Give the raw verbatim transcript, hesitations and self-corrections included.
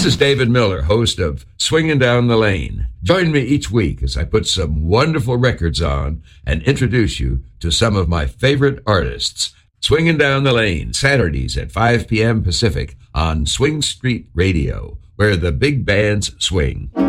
This is David Miller, host of Swinging Down the Lane. Join me each week as I put some wonderful records on and introduce you to some of my favorite artists. Swinging Down the Lane, Saturdays at five p.m. Pacific on Swing Street Radio, where the big bands swing.